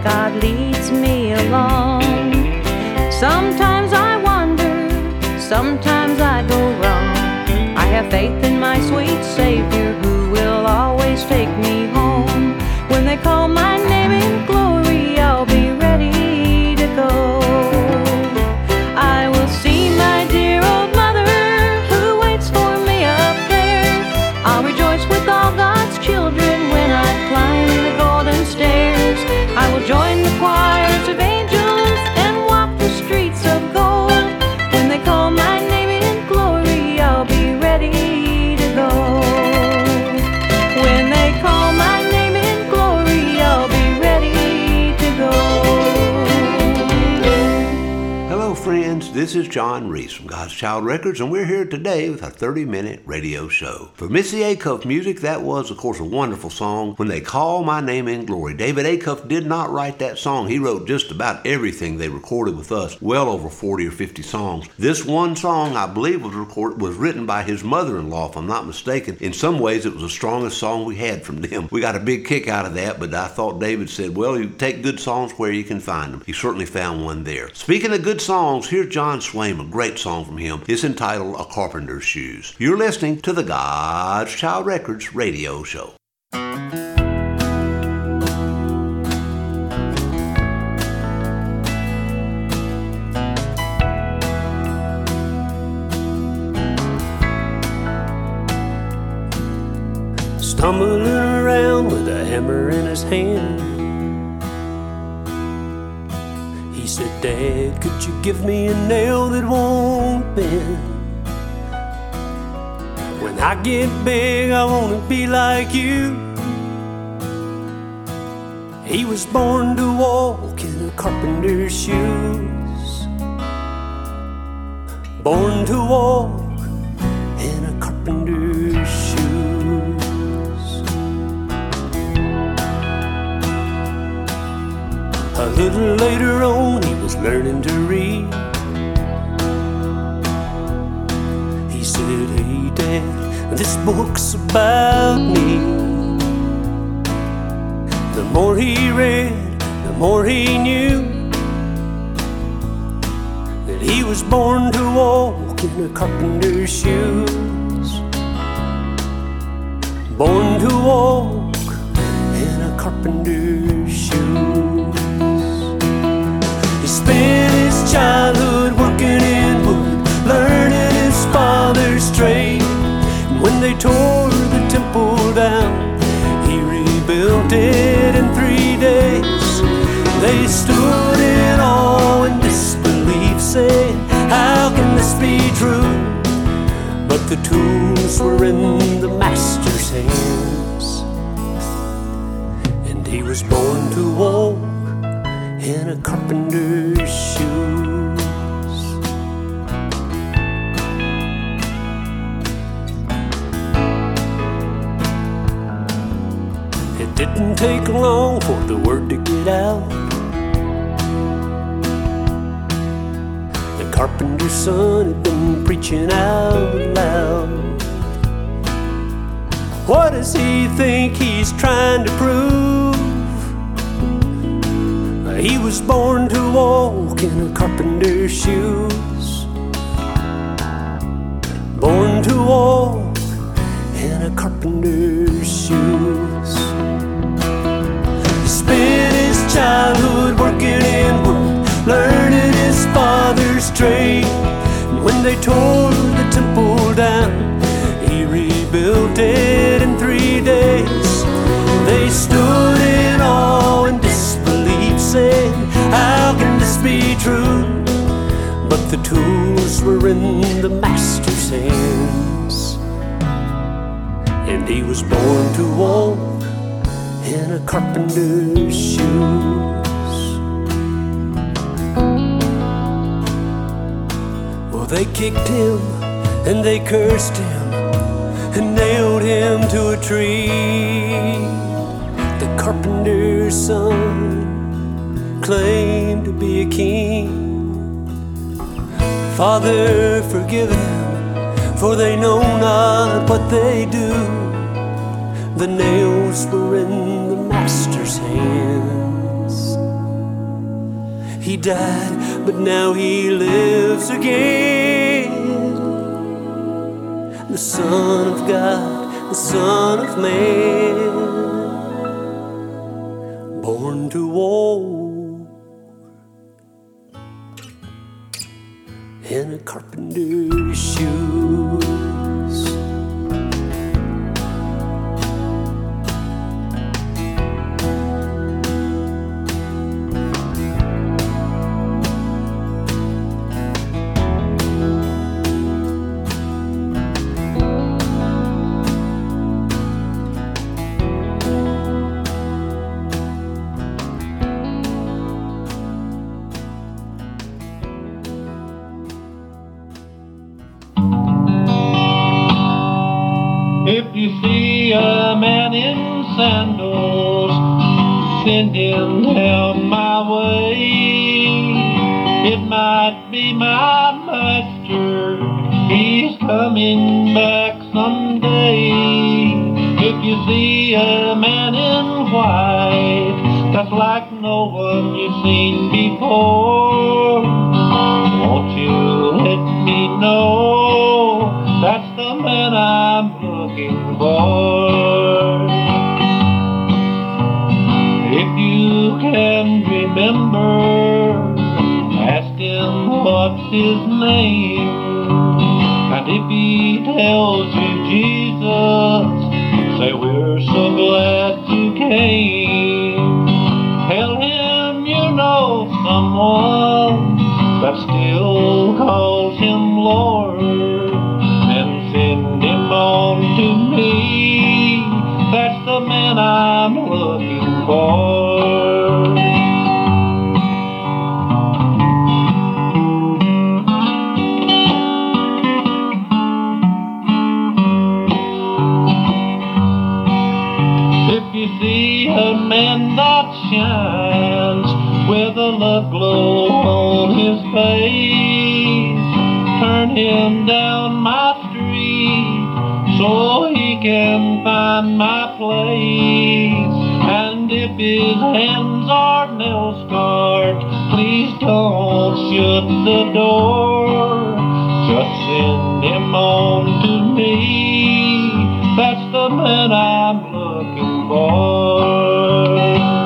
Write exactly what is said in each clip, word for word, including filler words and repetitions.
God leads me along. Sometimes I wander, sometimes I go wrong. I have faith in my sweet Savior who will always take me home. When they call my name in glory, I'll be ready to go. I will see my dear old mother who waits for me up there. I'll rejoice with all God's children when I climb the golden stairs. I will join the choirs of angels and walk the streets of gold. When they call my name in glory, I'll be ready to go. When they call my name in glory, I'll be ready to go. Hello friends, this is John Reese from God's Child Records, and we're here today with a thirty-minute radio show. For Missy Acuff Music, that was, of course, a wonderful song, When They Call My Name in Glory. David Acuff did not write that song. He wrote just about everything they recorded with us, well over forty or fifty songs. This one song, I believe, was recorded, was written by his mother-in-law, if I'm not mistaken. In some ways, it was the strongest song we had from them. We got a big kick out of that, but I thought David said, well, you take good songs where you can find them. He certainly found one there. Speaking of good songs, here's John Swaim, a great song from him. It's entitled A Carpenter's Shoes. You're listening to the God's Child Records radio show. Stumbling around with a hammer in his hand, he said, Dad, could you give me a nail that won't bend? When I get big, I want to be like you. He was born to walk in a carpenter's shoes. Born to walk in a carpenter's shoes. A little later on, he was learning to read. He said, hey Dad, this book's about me. The more he read, the more he knew that he was born to walk in a carpenter's shoes. Born to walk in a carpenter's shoes. He spent his childhood working in wood, learning his father's trade. And when they tore the temple down, he rebuilt it in three days. They stood in awe and disbelief, saying, how can this be true? But the tools were in the master's hands, and he was born to walk in a carpenter's shoes. It didn't take long for the word to get out. The carpenter's son had been preaching out loud. What does he think he's trying to prove? He was born to walk in a carpenter's shoes. Born to walk in a carpenter's shoes. He spent his childhood working in wood, learning his father's trade. And when they tore the temple down, he rebuilt it in three days. They stood in awe and disbelief, saying, how can this be true? But the tools were in the master's hands, and he was born to walk in a carpenter's shoes. Well, they kicked him and they cursed him and nailed him to a tree. The carpenter's son claimed to be a king. Father, forgive them, for they know not what they do. The nails were in the master's hands, He died, but now he lives again. The Son of God, the Son of Man, born to war in a carpenter's shoes. If you see a man in sandals, send him down my way. It might be my master, he's coming back someday. If you see a man in white, that's like no one you've seen before, won't you let me know? That's the man I'm looking for. If you can remember, ask him what's his name. And if he tells you Jesus, say we're so glad you came. Tell him you know someone that still calls him Lord. Send him on to me, that's the man I'm looking for. If you see a man that shines with a love glow on his face, turn him down my so he can find my place. And if his hands are nail scarred, please don't shut the door. Just send him on to me, that's the man I'm looking for.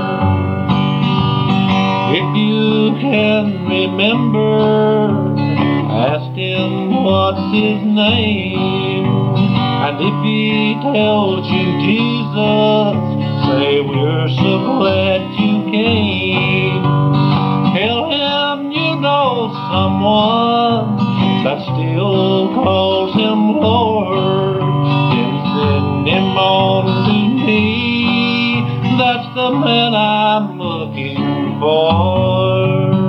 If you can remember, ask him what's his name. And if he tells you Jesus, say we're so glad you came. Tell him you know someone that still calls him Lord. Then send him on to me, that's the man I'm looking for.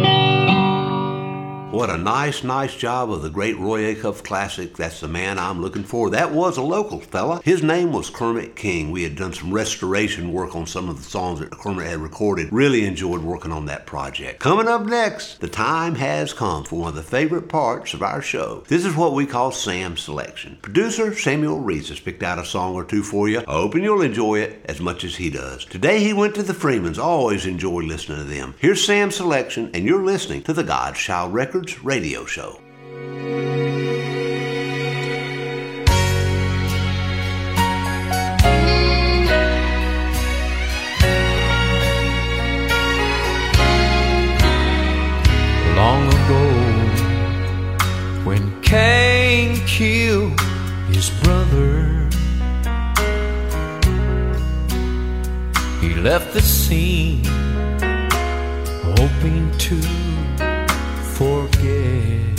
What a nice, nice job of the great Roy Acuff classic, That's the Man I'm Looking For. That was a local fella. His name was Kermit King. We had done some restoration work on some of the songs that Kermit had recorded. Really enjoyed working on that project. Coming up next, the time has come for one of the favorite parts of our show. This is what we call Sam's Selection. Producer Samuel Reese has picked out a song or two for you. I hope you'll enjoy it as much as he does. Today he went to the Freemans. Always enjoy listening to them. Here's Sam's Selection, and you're listening to the God's Child Records radio show. Long ago, when Cain killed his brother, he left the scene hoping to forget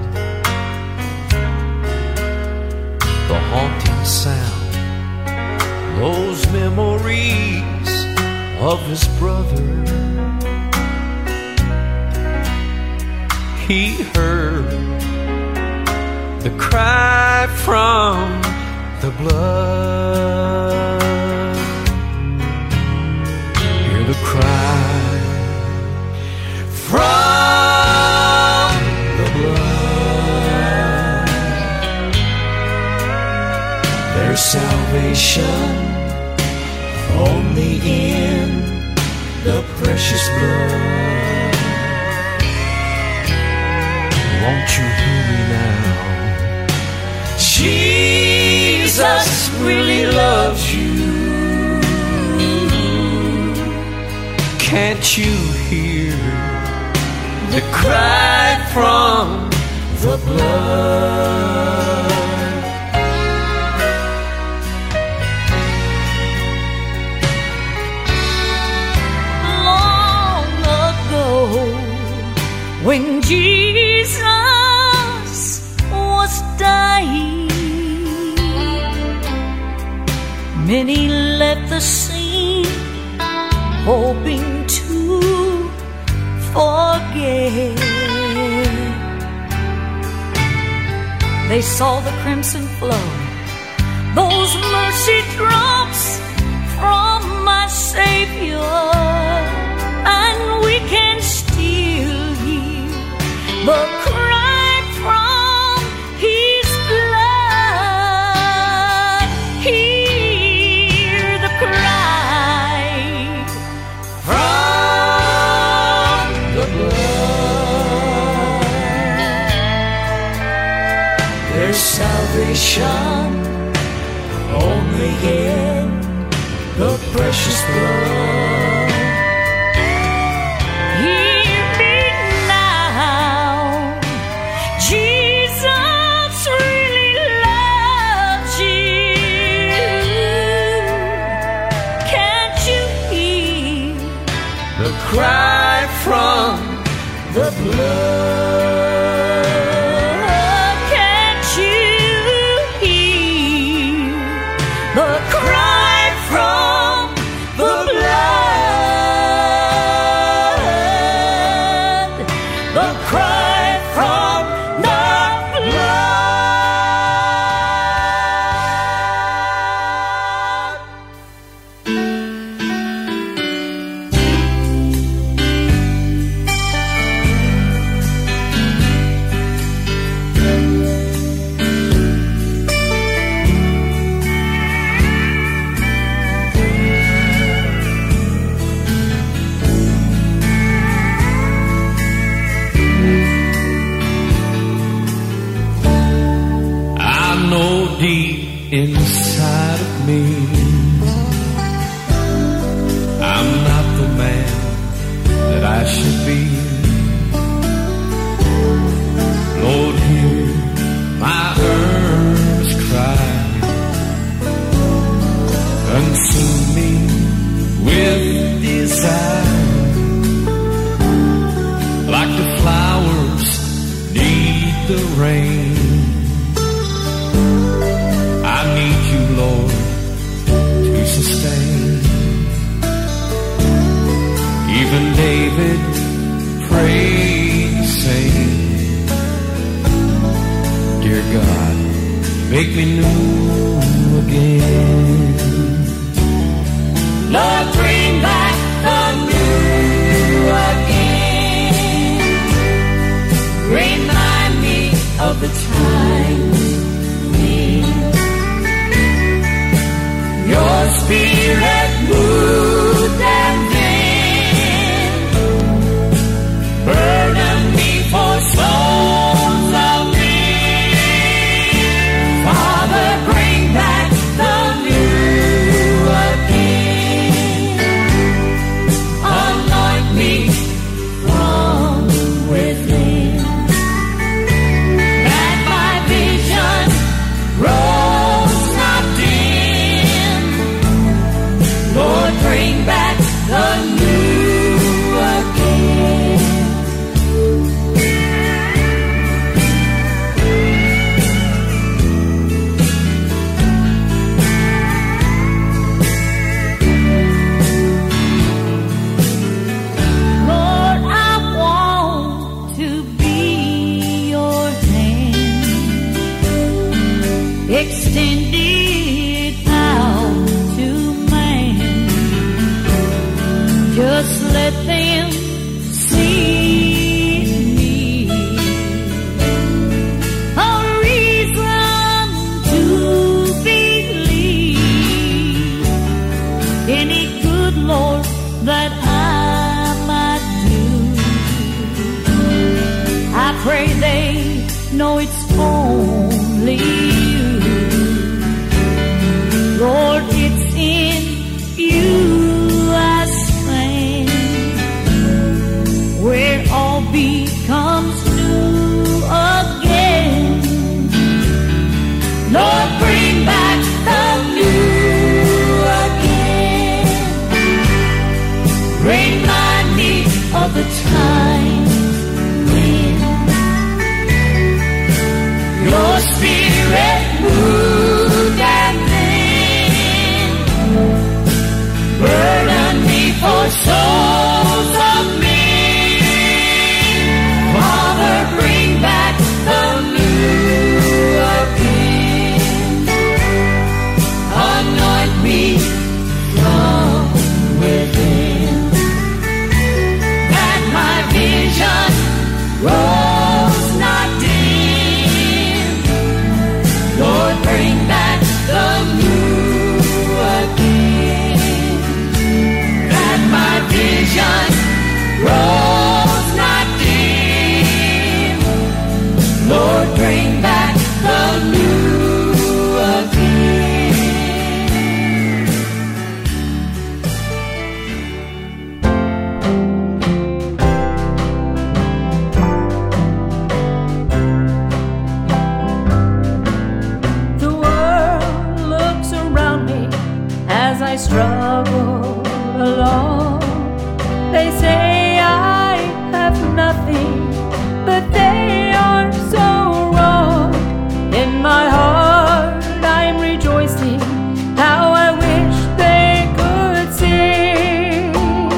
the haunting sound, those memories of his brother. He heard the cry from the blood. Hear the cry from the blood. There's salvation only in the precious blood. won't you hear me now? Jesus really loves you. Can't you hear the cry from the blood? Long ago, when Jesus was dying, many left the scene hoping to forget. They saw the crimson flow, those mercy drops from my Savior, and we can still hear the cry from His blood. Hear the cry From the blood. There's salvation only in the precious blood. Hear me now. Jesus really loves you. Can't you hear The cry from the blood. Can't you hear the cry from the blood? The cry from the blood. I know deep inside of me I'm not the man that I should be. Lord, hear my earnest cry. Consume me with desire, like the flowers need the rain. I need you, Lord, to sustain. Even David prayed, saying, Dear God, make me new again. Lord, bring back the new again. Remind me of the times when your spirit moved and then burden me for souls of men. Father, bring back the new again. Anoint me from within, that my vision grows not dim. Lord, bring back the new again. Lord, I want to be your hand, extended out to man. Just let them see me, a reason to believe any good, Lord, that I might do. I pray they know it's only you. Lord, it's in you I stand, where all becomes new again. Lord, bring back the new again. Remind me of the time when your spirit moved and then burden me for souls of men. Father, bring back the new again. Anoint me from within, that my vision grows not dim. Lord, bring back the new again, that my vision grows not dim. Lord, bring back the new again. The world looks around me as I struggle along. They say I have nothing, but they are so wrong. In my heart I'm rejoicing, how I wish they could sing.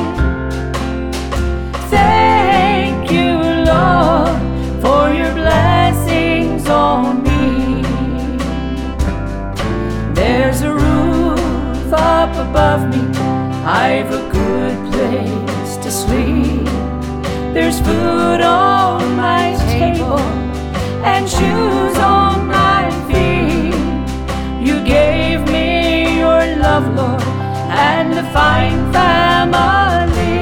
Thank you, Lord, for your blessings on me. There's a roof up above me, I've a good place to sleep. There's food on my table and shoes on my feet. You gave me your love, Lord, and a fine family.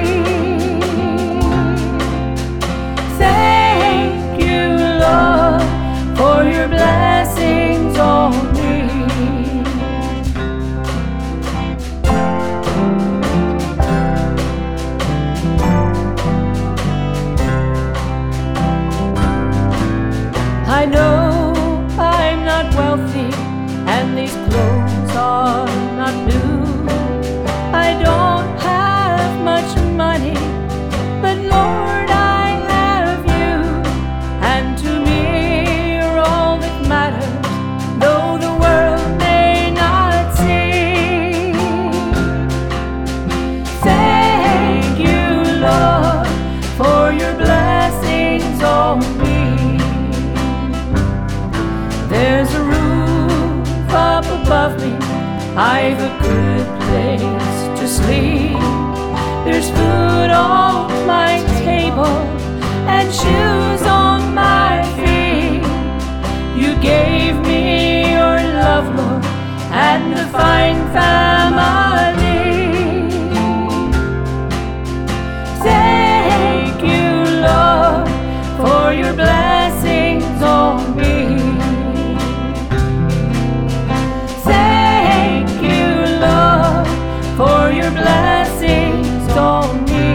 Thank you, Lord, for your blessings on me. I know I'm not wealthy and these clothes are not new. I don't have much money, but Lord, I have you. And to me you're all that matters, though the world may not see. Thank you, Lord, for your blessings on me. There's a roof up above me, I've a good place to sleep. There's food on my table and shoes on my feet. You gave me your love, Lord, and a fine family. Thank you, Lord, for your blessings on me. Thank you, Lord, for your blessings on me.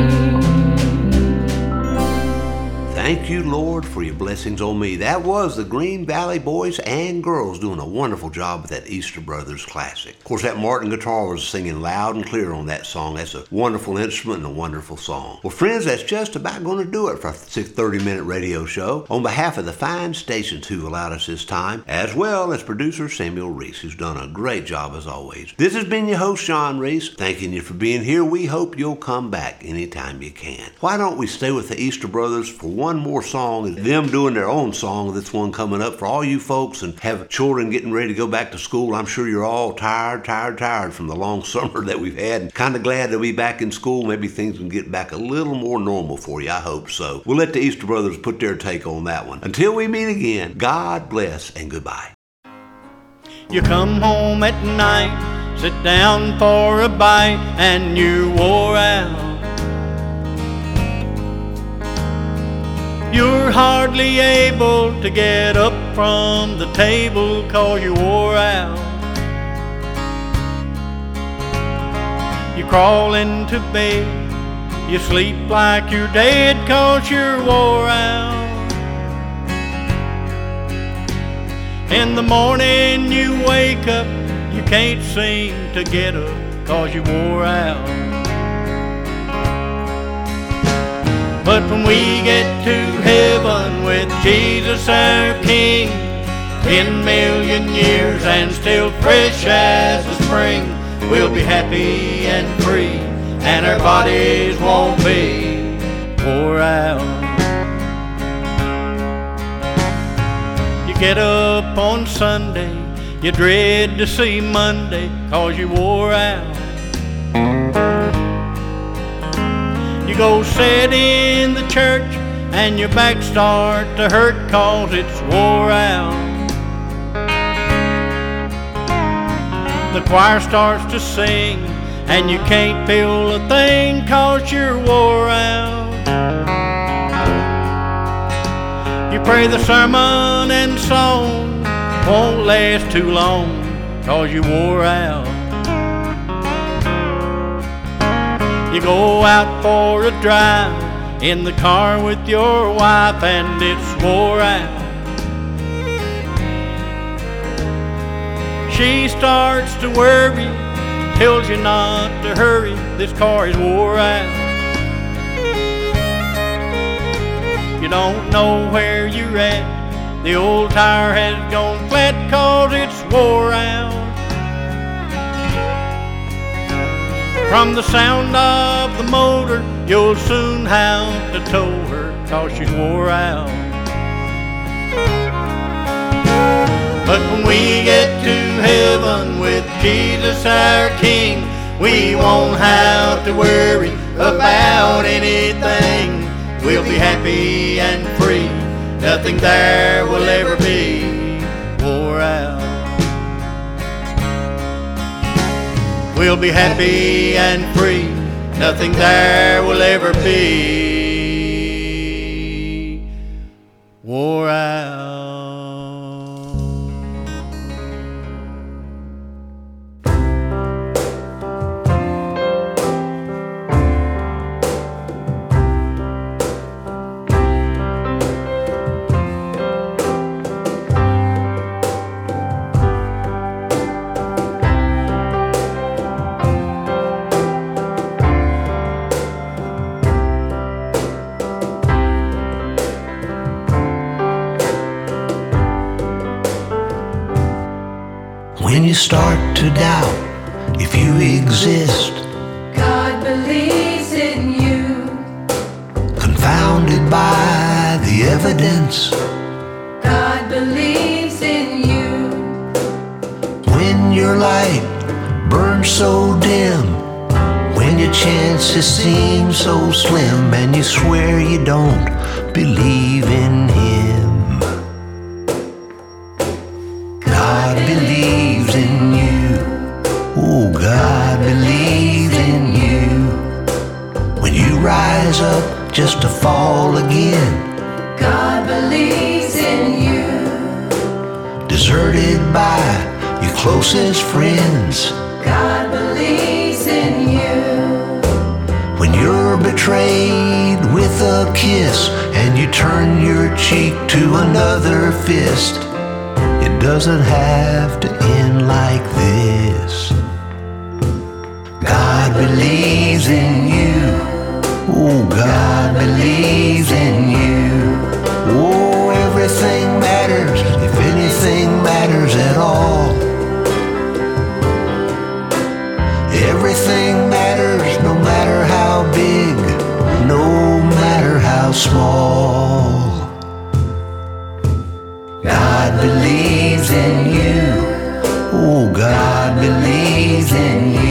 Thank you, Lord, for your blessings on me. That was the Green Valley Boys and Girls doing a wonderful job with that Easter Brothers classic. Of course, that Martin guitar was singing loud and clear on that song. That's a wonderful instrument and a wonderful song. Well, friends, that's just about going to do it for our thirty-minute radio show. On behalf of the fine stations who allowed us this time, as well as producer Samuel Reese, who's done a great job as always. This has been your host, John Reese, thanking you for being here. We hope you'll come back anytime you can. Why don't we stay with the Easter Brothers for one more song, them doing their own song, this one coming up for all you folks and have children getting ready to go back to school. I'm sure you're all tired, tired, tired from the long summer that we've had. Kind of glad to be back in school. Maybe things can get back a little more normal for you. I hope so. We'll let the Easter Brothers put their take on that one. Until we meet again, God bless and goodbye. You come home at night, sit down for a bite, and you wore out. You're hardly able to get up from the table 'cause you wore out. You crawl into bed, you sleep like you're dead 'cause you're wore out. In the morning you wake up, you can't seem to get up 'cause you wore out. But when we get to heaven with Jesus our King, ten million years and still fresh as the spring, we'll be happy and free, and our bodies won't be wore out. You get up on Sunday, you dread to see Monday 'cause you wore out. You go sit in the church and your back start to hurt 'cause it's wore out. The choir starts to sing and you can't feel a thing 'cause you're wore out. You pray the sermon and song won't last too long 'cause you wore out. You go out for a drive in the car with your wife and it's wore out. She starts to worry, tells you not to hurry, this car is wore out. You don't know where you're at, the old tire has gone flat 'cause it's wore out. From the sound of the motor, you'll soon have to tow her 'cause she's wore out. But when we get to heaven with Jesus our King, we won't have to worry about anything. We'll be happy and free, nothing there will ever be wore out. We'll be happy and free, nothing there will ever be wore out. When you start to doubt if you exist, God believes in you. confounded by the evidence, God believes in you. when your light burns so dim, when your chances seem so slim, and you swear you don't believe in Him. God believes in you. Oh, God believes in you. When you rise up just to fall again, God believes in you. deserted by your closest friends, God believes in you. when you're betrayed with a kiss and you turn your cheek to another fist, it doesn't have to end like this. God believes in you. Oh, God believes in you. Oh, everything matters, if anything matters at all. Everything matters, no matter how big, no matter how small. God believes in you. Oh, God believes in you.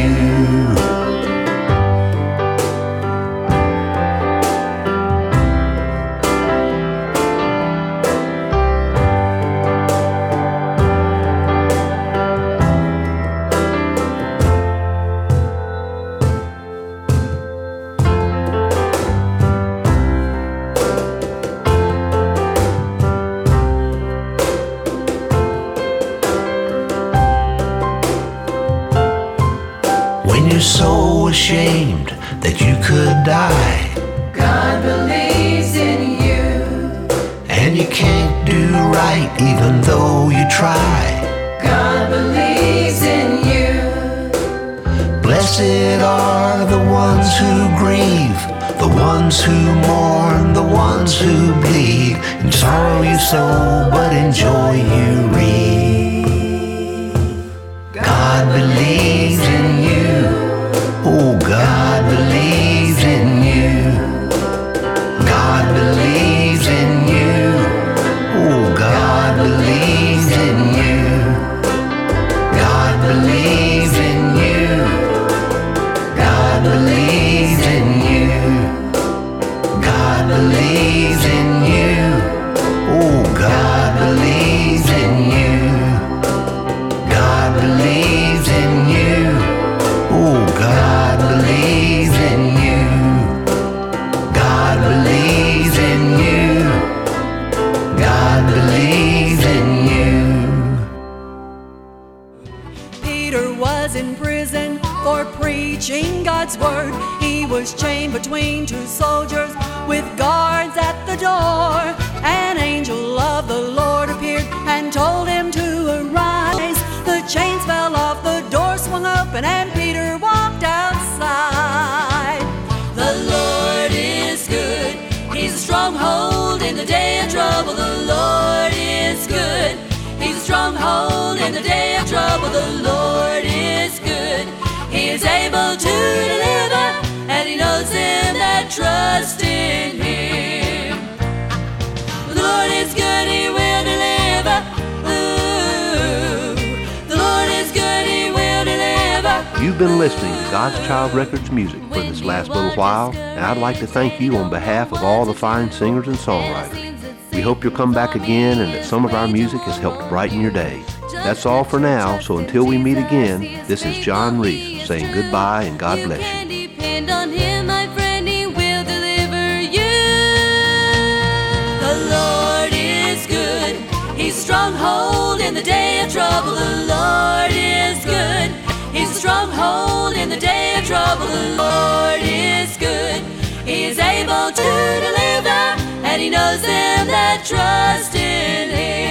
ashamed that you could die. God believes in you. And you can't do right even though you try. God believes in you. Blessed are the ones who grieve, the ones who mourn, the ones who bleed. In sorrow you sow, but in joy you reap. God believes in you. Oh, God believes in you. God believes in you. Oh, God believes in you. God believes in you. God believes in you. God believes in you. Oh, God believes in you. God believes in you. Oh, God believes in you. God believes in you. God believes in you. Peter was in prison for preaching God's word. He was chained between two soldiers with guards at the door. An angel of the Lord appeared and told him to arise. The chains fell off, the door swung open, and Peter walked outside. The Lord is good. He's a stronghold in the day of trouble. The Lord is good. He's a stronghold in the day of trouble. The Lord is good. He is able to deliver, and He knows them that trust in Him. The Lord is good, He will deliver. Ooh, the Lord is good, He will deliver. You've been listening to God's Child Records music for this last little while, and I'd like to thank you on behalf of all the fine singers and songwriters. We hope you'll come back again and that some of our music has helped brighten your day. That's all for now, so until we meet again, this is John Reese saying goodbye and God bless you. Depend on Him, my friend, He will deliver you. The Lord is good. He's a stronghold in the day of trouble. The Lord is good. He's a stronghold in the day of trouble. The Lord is good. He is able to deliver, and He knows them that trust in Him.